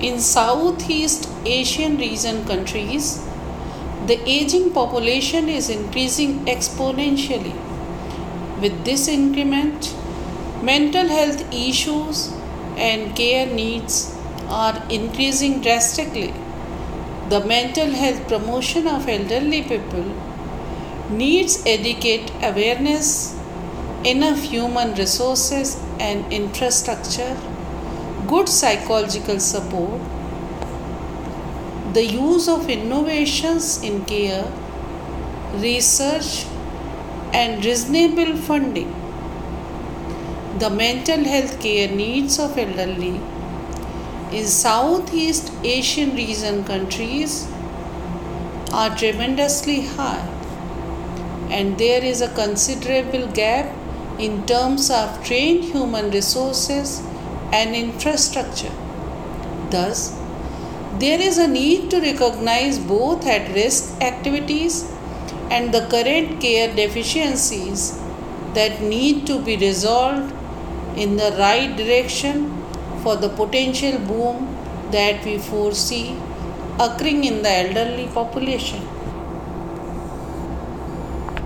In Southeast Asian region countries, the aging population is increasing exponentially. With this increment, mental health issues and care needs are increasing drastically. The mental health promotion of elderly people needs adequate awareness, enough human resources and infrastructure, good psychological support, the use of innovations in care, research, and reasonable funding. The mental health care needs of elderly in Southeast Asian region countries are tremendously high, and there is a considerable gap in terms of trained human resources and infrastructure. Thus, there is a need to recognize both at risk activities and the current care deficiencies that need to be resolved in the right direction for the potential boom that we foresee occurring in the elderly population.